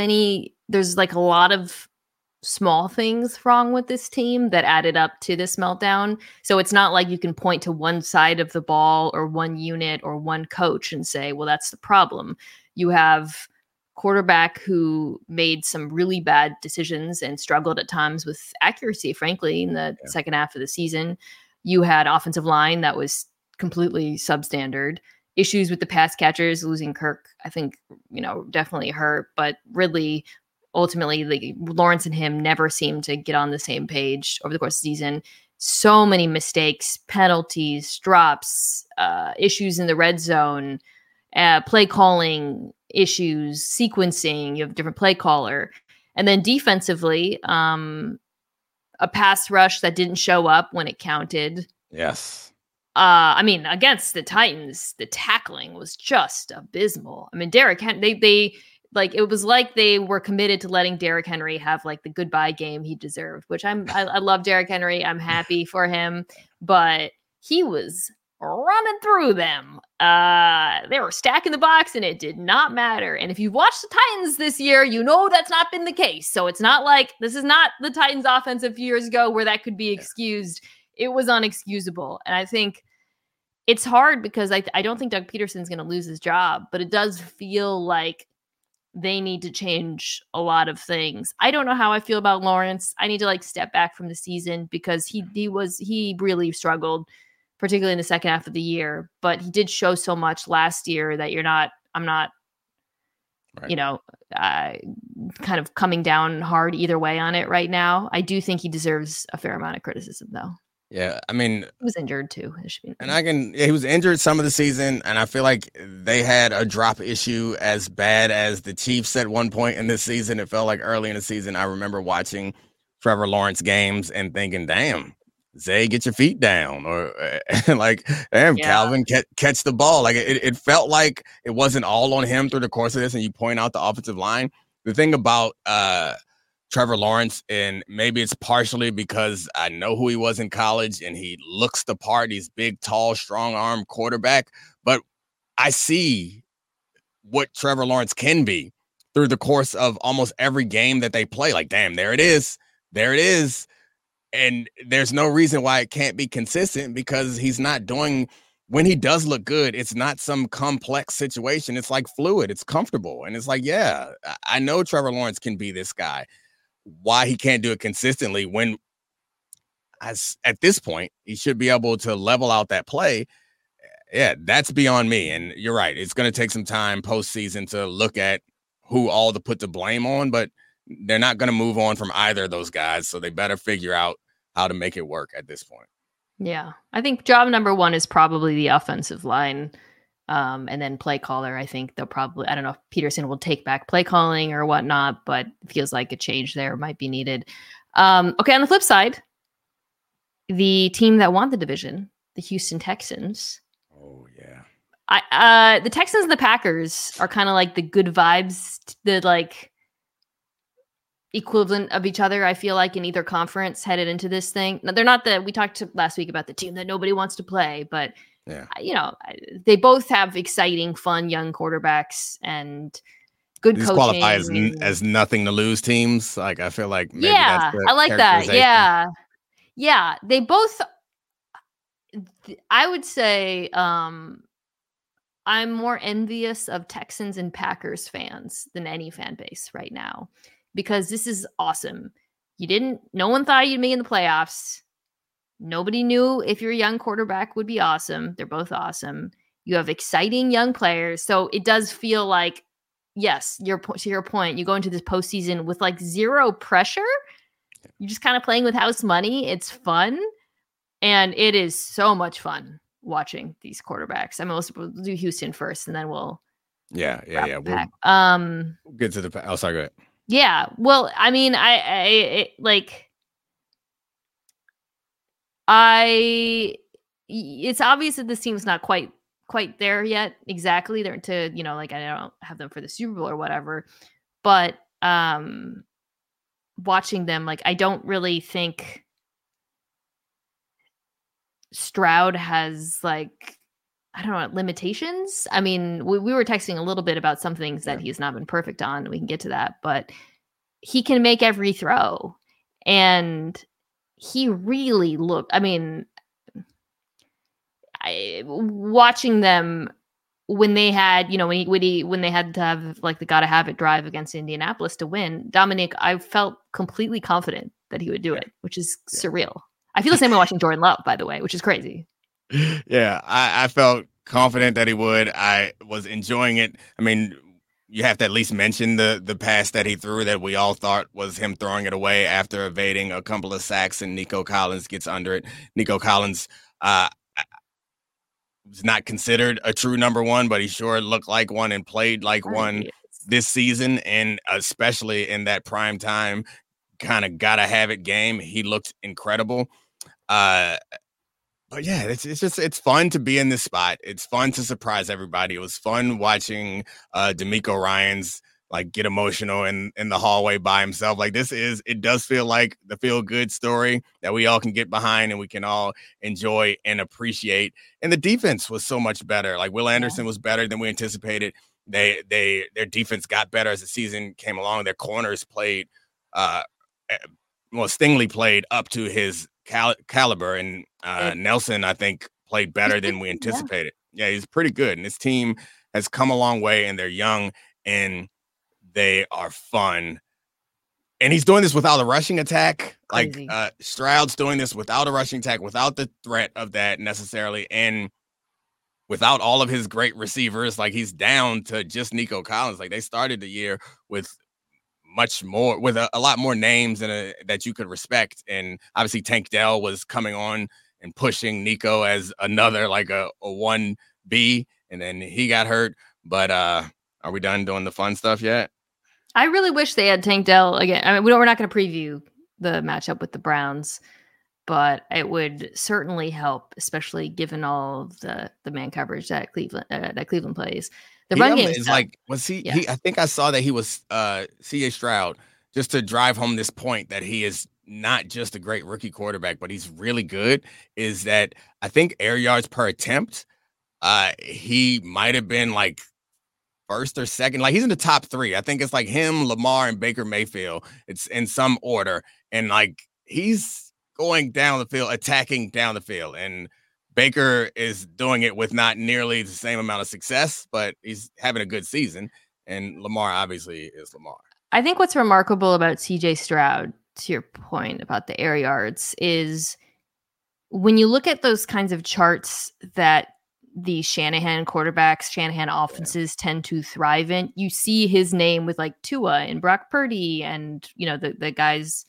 like a lot of small things wrong with this team that added up to this meltdown. So it's not like you can point to one side of the ball or one unit or one coach and say, well, that's the problem. You have quarterback who made some really bad decisions and struggled at times with accuracy, frankly, in the second half of the season. You had offensive line that was completely substandard. Issues with the pass catchers, losing Kirk, I think, definitely hurt. But Ridley, ultimately, Lawrence and him never seemed to get on the same page over the course of the season. So many mistakes, penalties, drops, issues in the red zone, play calling issues, sequencing. You have a different play caller. And then defensively, a pass rush that didn't show up when it counted. Yes. Against the Titans, the tackling was just abysmal. I mean, Derrick Henry, it was like they were committed to letting Derrick Henry have like the goodbye game he deserved, which I love Derrick Henry. I'm happy for him, but he was running through them. They were stacking the box and it did not matter. And if you've watched the Titans this year, you know that's not been the case. So it's not like this is not the Titans offense a few years ago where that could be excused. It was unexcusable. And I think it's hard because I don't think Doug Peterson's going to lose his job, but it does feel like they need to change a lot of things. I don't know how I feel about Lawrence. I need to like step back from the season because he really struggled, particularly in the second half of the year, but he did show so much last year that I'm not, right. Kind of coming down hard either way on it right now. I do think he deserves a fair amount of criticism though. Yeah. I mean, he was injured too. He was injured some of the season. And I feel like they had a drop issue as bad as the Chiefs at one point in this season. It felt like early in the season, I remember watching Trevor Lawrence games and thinking, damn, Zay, get your feet down, or like, damn, yeah. Calvin, catch the ball. Like it felt like it wasn't all on him through the course of this. And you point out the offensive line. The thing about Trevor Lawrence, and maybe it's partially because I know who he was in college and he looks the part. He's big, tall, strong arm quarterback. But I see what Trevor Lawrence can be through the course of almost every game that they play. Like, damn, there it is. There it is. And there's no reason why it can't be consistent because he's not doing, when he does look good, it's not some complex situation. It's like fluid. It's comfortable. And it's like, yeah, I know Trevor Lawrence can be this guy. Why he can't do it consistently when at this point he should be able to level out that play. Yeah, that's beyond me. And you're right. It's going to take some time postseason to look at who all to put the blame on, but they're not going to move on from either of those guys. So they better figure out how to make it work at this point. Yeah. I think job number one is probably the offensive line. And then play caller, I think they'll probably, I don't know if Peterson will take back play calling or whatnot, but it feels like a change there might be needed. Okay. On the flip side, the team that won the division, the Houston Texans. Oh yeah. The Texans and the Packers are kind of like the good vibes, the like equivalent of each other. I feel like in either conference headed into this thing. Now, they're not we talked last week about the team that nobody wants to play, but yeah, they both have exciting, fun, young quarterbacks and good These coaching. Qualify as nothing to lose teams. Like I feel like maybe that's I like that. Yeah. They both. I would say I'm more envious of Texans and Packers fans than any fan base right now because this is awesome. No one thought you'd be in the playoffs. Nobody knew if your young quarterback would be awesome. They're both awesome. You have exciting young players. So it does feel like, yes, to your point, you go into this postseason with like zero pressure. You're just kind of playing with house money. It's fun. And it is so much fun watching these quarterbacks. I mean, we'll do Houston first and then we'll. Yeah. We'll get to the. Oh, sorry, go ahead. Yeah. Well, I mean, it's obvious that this team's not quite there yet. Exactly. They're I don't have them for the Super Bowl or whatever, but watching them, like, I don't really think Stroud has limitations. I mean, we were texting a little bit about some things that he's not been perfect on. We can get to that, but he can make every throw and he really looked, I mean, watching them when they had, when they had to have like the gotta have it drive against Indianapolis to win, Dominic, I felt completely confident that he would do it, which is surreal. I feel the same way watching Jordan Love, by the way, which is crazy. Yeah, I felt confident that he would. I was enjoying it. I mean, you have to at least mention the pass that he threw that we all thought was him throwing it away after evading a couple of sacks, and Nico Collins gets under it. Nico Collins was not considered a true number one, but he sure looked like one and played like one this season, and especially in that prime time kind of gotta have it game. He looked incredible. But yeah, it's fun to be in this spot. It's fun to surprise everybody. It was fun watching DeMeco Ryans like get emotional in the hallway by himself. Like it does feel like the feel good story that we all can get behind and we can all enjoy and appreciate. And the defense was so much better. Like Will Anderson was better than we anticipated. Their defense got better as the season came along. Their corners played, Stingley played up to his caliber, and Nelson, I think, played better than we anticipated. Yeah, he's pretty good. And his team has come a long way, and they're young and they are fun. And he's doing this without a rushing attack. Crazy. Like Stroud's doing this without a rushing attack, without the threat of that necessarily, and without all of his great receivers. Like he's down to just Nico Collins. Like they started the year with much more, with a lot more names that you could respect. And obviously Tank Dell was coming on and pushing Nico as another, like a 1B, and then he got hurt. But are we done doing the fun stuff yet? I really wish they had Tank Dell again. I mean, we're not going to preview the matchup with the Browns, but it would certainly help, especially given all of the man coverage that Cleveland plays. The run game is like, was he? Yeah. I think I saw that he was C.J. Stroud, just to drive home this point that he is not just a great rookie quarterback, but he's really good. Is that I think air yards per attempt, he might have been like first or second. Like he's in the top 3. I think it's like him, Lamar, and Baker Mayfield. It's in some order, and like he's going down the field, attacking down the field, and Baker is doing it with not nearly the same amount of success, but he's having a good season. And Lamar obviously is Lamar. I think what's remarkable about CJ Stroud, to your point about the air yards, is when you look at those kinds of charts that the Shanahan offenses tend to thrive in, you see his name with like Tua and Brock Purdy and, you know, the guys,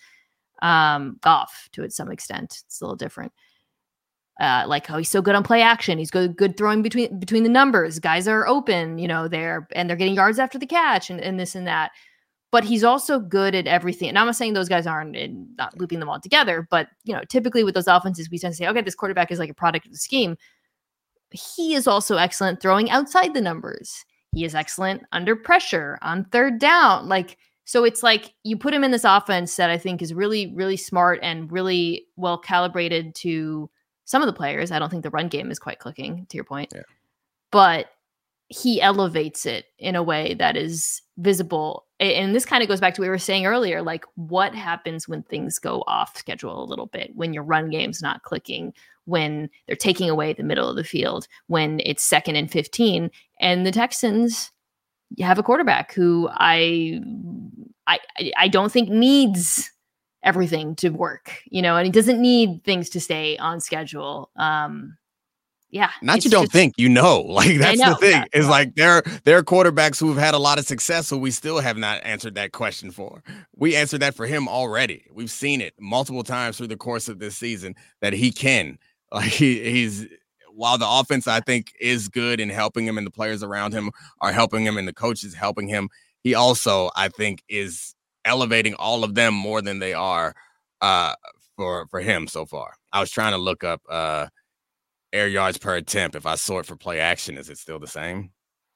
Goff to some extent. It's a little different. Like how he's so good on play action. He's good throwing between the numbers. Guys are open, you know, they're getting yards after the catch and this and that. But he's also good at everything. And I'm not saying those guys aren't, and not looping them all together, but you know, typically with those offenses, we tend to say, okay, this quarterback is like a product of the scheme. He is also excellent throwing outside the numbers. He is excellent under pressure on third down. Like, so it's like you put him in this offense that I think is really, really smart and really well calibrated to some of the players. I don't think the run game is quite clicking, to your point. Yeah. But he elevates it in a way that is visible. And this kind of goes back to what we were saying earlier, like what happens when things go off schedule a little bit, when your run game's not clicking, when they're taking away the middle of the field, when it's 2nd and 15. And the Texans, you have a quarterback who I don't think needs everything to work, you know, and he doesn't need things to stay on schedule. Yeah. Not you don't just think, you know, like that's the thing. It's like there are quarterbacks who've had a lot of success who we still have not answered that question for. We answered that for him already. We've seen it multiple times through the course of this season that he can. Like he's while the offense I think is good in helping him and the players around him are helping him and the coaches helping him, he also I think is elevating all of them more than they are for him so far. I was trying to look up air yards per attempt. If I sort for play action, is it still the same?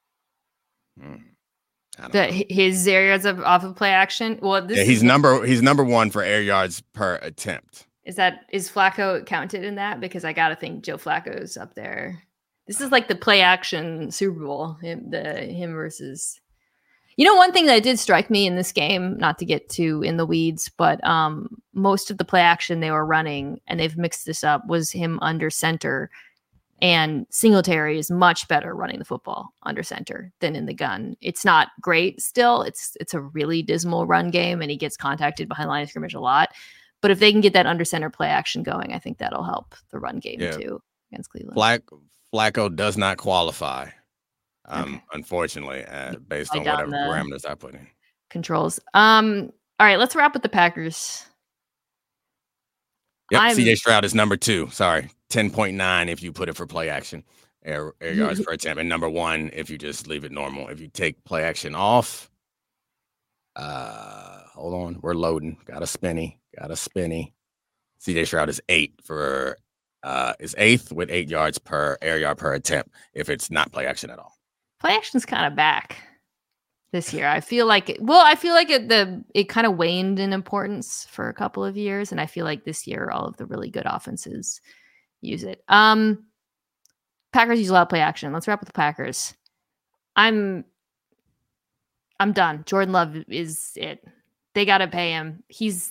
His air yards off of play action. Well, he's number 1 for air yards per attempt. Is Flacco counted in that? Because I gotta think Joe Flacco's up there. This is like the play action Super Bowl. Him versus. You know, one thing that did strike me in this game, not to get too in the weeds, but most of the play action they were running, and they've mixed this up, was him under center. And Singletary is much better running the football under center than in the gun. It's not great still. It's a really dismal run game, and he gets contacted behind the line of scrimmage a lot. But if they can get that under center play action going, I think that'll help the run game too against Cleveland. Flacco does not qualify. Unfortunately, based on whatever parameters I put in. Controls. All right, let's wrap with the Packers. Yep, CJ Stroud is number 2. Sorry, 10.9 if you put it for play action, air yards per attempt, and number 1 if you just leave it normal. If you take play action off, hold on, we're loading. Got a spinny. CJ Stroud is 8th with 8 yards per air yard per attempt if it's not play action at all. Play action's kind of back. this year. I feel like it kind of waned in importance for a couple of years, and I feel like this year all of the really good offenses use it. Packers use a lot of play action. Let's wrap with the Packers. I'm done. Jordan Love is it. They got to pay him. He's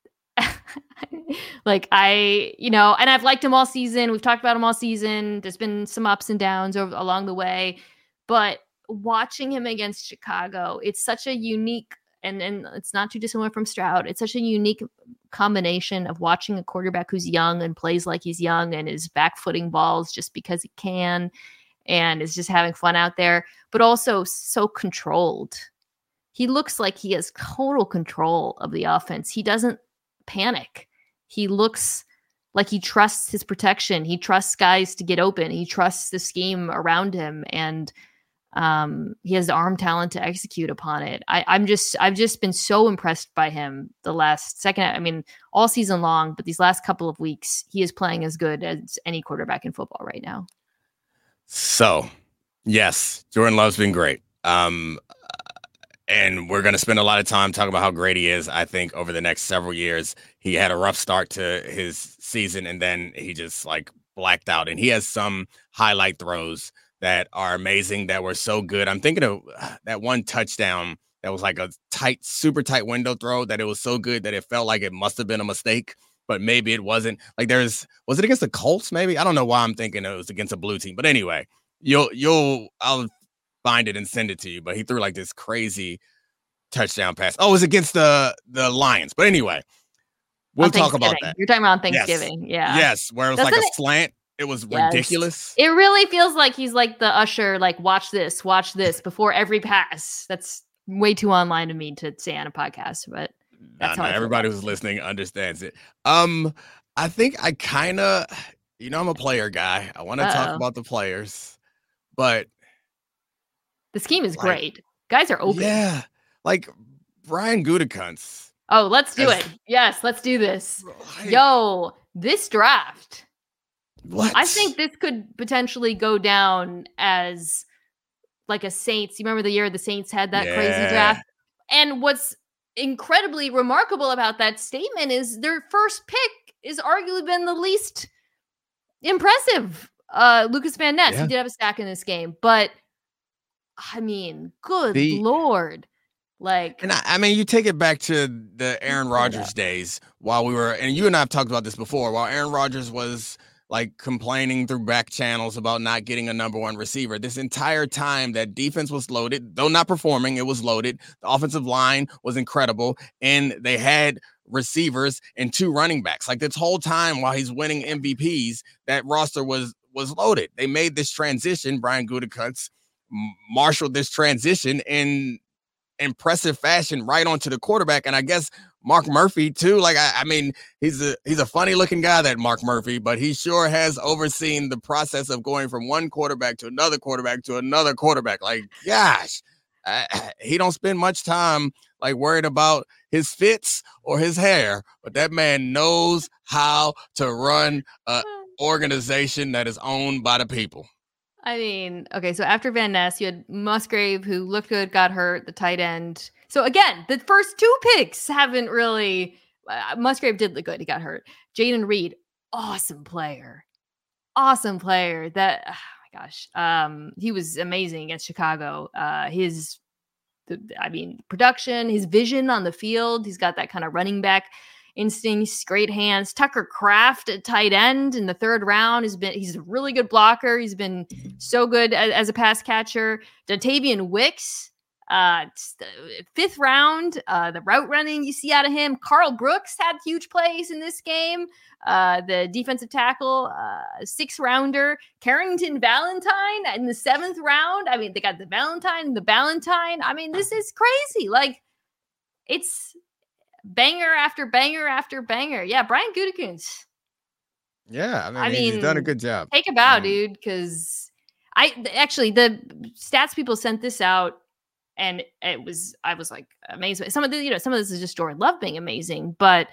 like, and I've liked him all season. We've talked about him all season. There's been some ups and downs along the way, but watching him against Chicago, it's such a unique, and it's not too dissimilar from Stroud. It's such a unique combination of watching a quarterback who's young and plays like he's young and is back-footing balls just because he can and is just having fun out there, but also so controlled. He looks like he has total control of the offense. He doesn't panic. He looks like he trusts his protection. He trusts guys to get open. He trusts the scheme around him, and he has the arm talent to execute upon it. I've just been so impressed by him all season long, but these last couple of weeks, he is playing as good as any quarterback in football right now. So, yes, Jordan Love's been great. And we're going to spend a lot of time talking about how great he is. I think over the next several years, he had a rough start to his season, and then he just blacked out. And he has some highlight throws that are amazing, that were so good. I'm thinking of that one touchdown that was like a super tight window throw that it was so good that it felt like it must have been a mistake, but maybe it wasn't. Was it against the Colts? Maybe, I don't know why I'm thinking it was against a blue team, but anyway, I'll find it and send it to you. But he threw this crazy touchdown pass. Oh, it was against the Lions. But anyway, we'll talk about that. You're talking about Thanksgiving. Yes. Yeah. Yes, where it was a slant. It was ridiculous. It really feels like he's like the usher, watch this before every pass. That's way too online to me to say on a podcast, but that's how everybody who's listening understands it. I think I kind of, I'm a player guy. I want to talk about the players, but the scheme is great. Guys are open. Yeah. Brian Gutekunst. Oh, let's do it. Yes, let's do this. Yo, this draft. What? I think this could potentially go down as a Saints. You remember the year the Saints had that crazy draft? And what's incredibly remarkable about that statement is their first pick is arguably been the least impressive. Lucas Van Ness, he did have a sack in this game, but good Lord. And you take it back to the Aaron Rodgers days while we were, and you and I have talked about this before, while Aaron Rodgers was complaining through back channels about not getting a number one receiver. This entire time that defense was loaded, though not performing, it was loaded. The offensive line was incredible, and they had receivers and two running backs. This whole time while he's winning MVPs, that roster was loaded. They made this transition. Brian Gutekunst marshaled this transition in impressive fashion right onto the quarterback. And I guess Mark Murphy too. He's a funny looking guy, that Mark Murphy, but he sure has overseen the process of going from one quarterback to another quarterback to another quarterback. Gosh, he don't spend much time worried about his fits or his hair, but that man knows how to run an organization that is owned by the people. Okay, so after Van Ness, you had Musgrave, who looked good, got hurt, the tight end. So again, the first two picks haven't really... Musgrave did look good, he got hurt. Jayden Reed, awesome player. That, oh my gosh, he was amazing against Chicago. His production, his vision on the field, he's got that kind of running back instincts, great hands. Tucker Kraft at tight end in the third round he's a really good blocker. He's been so good as a pass catcher. Dontavian Wicks, fifth round, the route running you see out of him. Carl Brooks had huge plays in this game. The defensive tackle, sixth rounder. Carrington Valentine in the seventh round. They got the Valentine. This is crazy. It's banger after banger after banger. Yeah, Brian Gutekunst. Yeah, he's done a good job. Take a bow, dude, because the stats people sent this out, and I was amazed. Some of this is just Jordan Love being amazing, but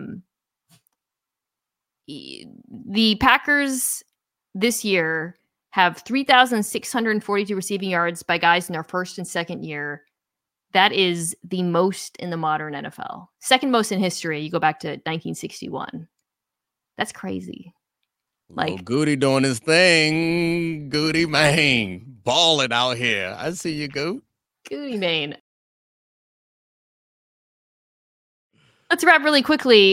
the Packers this year have 3,642 receiving yards by guys in their first and second year. That is the most in the modern NFL. Second most in history. You go back to 1961. That's crazy. Like Goody doing his thing. Goody Mane balling out here. I see you, Goot. Goody Mane. Let's wrap really quickly.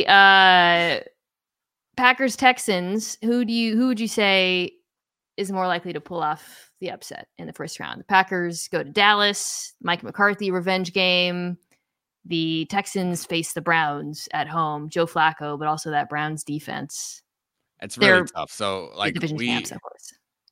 Packers Texans. Who would you say is more likely to pull off the upset in the first round? The Packers go to Dallas. Mike McCarthy revenge game. The Texans face the Browns at home. Joe Flacco, but also that Browns defense. It's really tough. So like division champs, of course.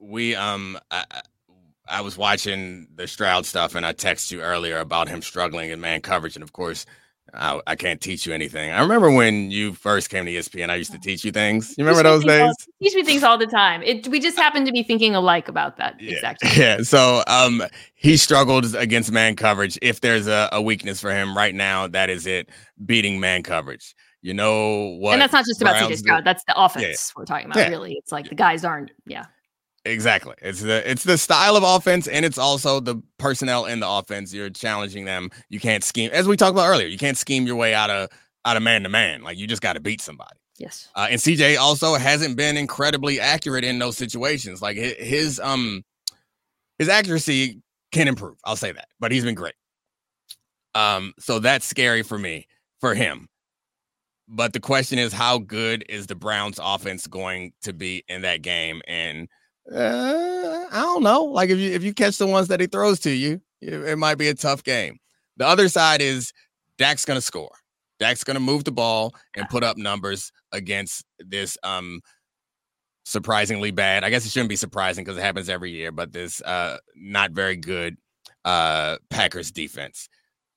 I was watching the Stroud stuff and I texted you earlier about him struggling in man coverage. And of course, I can't teach you anything. I remember when you first came to ESPN, I used to teach you things. You remember those days? Teach me things all the time. We just happen to be thinking alike about that. Yeah. Exactly. Yeah. So he struggled against man coverage. If there's a weakness for him right now, that is it, beating man coverage. You know what? And that's not just about CJ Stroud. That's the offense we're talking about, really. It's like the guys aren't, Exactly. It's the style of offense, and it's also the personnel in the offense. You're challenging them. You can't scheme, as we talked about earlier. You can't scheme your way out of man to man. Like you just got to beat somebody. Yes. And CJ also hasn't been incredibly accurate in those situations. Like his accuracy can improve. I'll say that, but he's been great. So that's scary for him. But the question is, how good is the Browns offense going to be in that game? And I don't know. Like if you catch the ones that he throws to you, it might be a tough game. The other side is Dak's going to score. Dak's going to move the ball and put up numbers against this surprisingly bad. I guess it shouldn't be surprising because it happens every year, but this not very good Packers defense.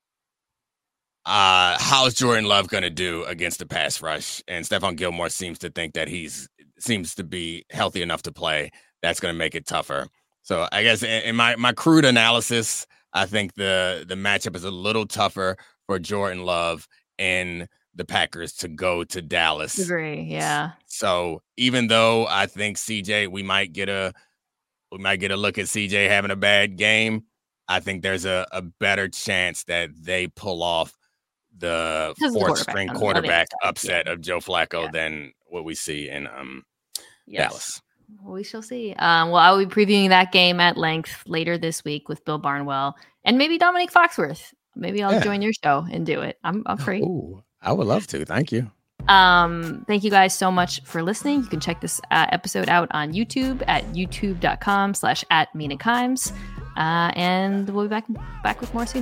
How's Jordan Love going to do against the pass rush? And Stephon Gilmore seems to think that seems to be healthy enough to play. That's going to make it tougher. So I guess in my crude analysis, I think the matchup is a little tougher for Jordan Love and the Packers to go to Dallas. Agree, yeah. So even though I think CJ, we might get a look at CJ having a bad game, I think there's a better chance that they pull off the fourth string quarterback upset of Joe Flacco than what we see in Dallas. We shall see. Well, I will be previewing that game at length later this week with Bill Barnwell and maybe Dominique Foxworth. Maybe I'll join your show and do it. I'm free. Ooh, I would love to. Thank you. Thank you guys so much for listening. You can check this episode out on YouTube at youtube.com/@MinaKimes. And we'll be back with more soon.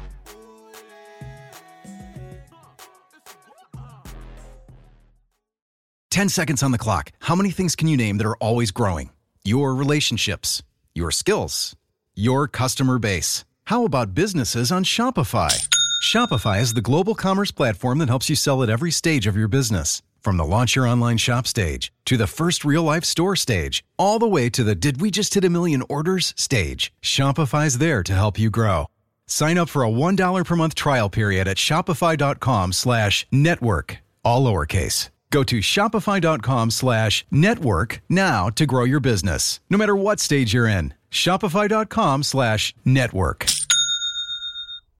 "10 seconds on the clock. How many things can you name that are always growing? Your relationships, your skills, your customer base. How about businesses on Shopify? Shopify is the global commerce platform that helps you sell at every stage of your business. From the launch your online shop stage to the first real-life store stage, all the way to the did we just hit a million orders stage. Shopify's there to help you grow. Sign up for a $1 per month trial period at shopify.com/network, all lowercase. Go to shopify.com/network now to grow your business, no matter what stage you're in. Shopify.com/network.